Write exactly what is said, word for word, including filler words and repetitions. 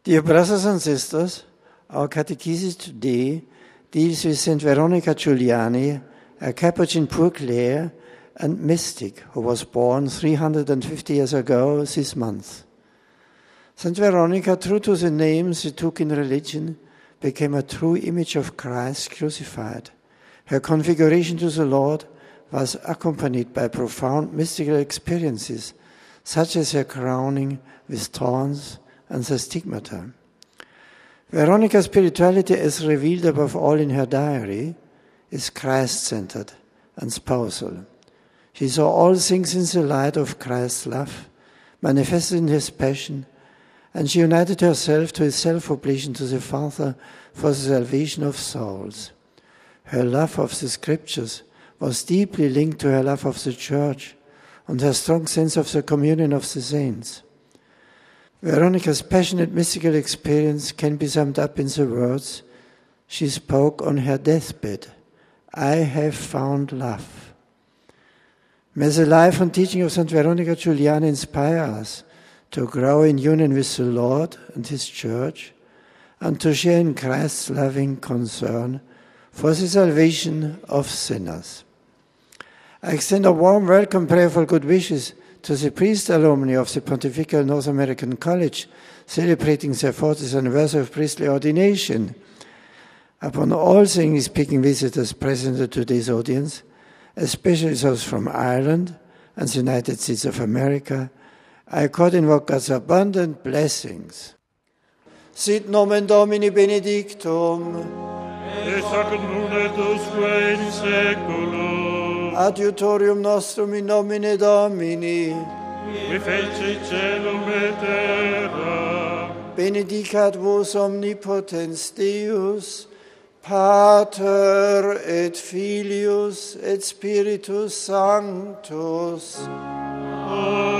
Dear brothers and sisters, our catechesis today deals with Saint Veronica Giuliani, a Capuchin Poor Clare and mystic who was born three hundred fifty years ago this month. Saint Veronica, true to the name she took in religion, became a true image of Christ crucified. Her configuration to the Lord was accompanied by profound mystical experiences, such as her crowning with thorns and the stigmata. Veronica's spirituality, as revealed above all in her diary, is Christ-centered and spousal. She saw all things in the light of Christ's love, manifested in his passion, and she united herself to his self-oblation to the Father for the salvation of souls. Her love of the Scriptures was deeply linked to her love of the Church and her strong sense of the communion of the saints. Veronica's passionate mystical experience can be summed up in the words she spoke on her deathbed: "I have found love." May the life and teaching of Saint Veronica Giuliani inspire us to grow in union with the Lord and His Church, and to share in Christ's loving concern for the salvation of sinners. I extend a warm welcome, prayerful good wishes to the priest alumni of the Pontifical North American College, celebrating their fortieth anniversary of priestly ordination. Upon all English-speaking visitors present at today's audience, especially those from Ireland and the United States of America, I accord invoke God's abundant blessings. Sit nomen Domini benedictum. Et hoc nunc et usque in saeculum. Adiutorium nostrum in nomine Domini. Qui feci caelum et terra. Benedicat vos omnipotens Deus, Pater et Filius et Spiritus Sanctus. Amen.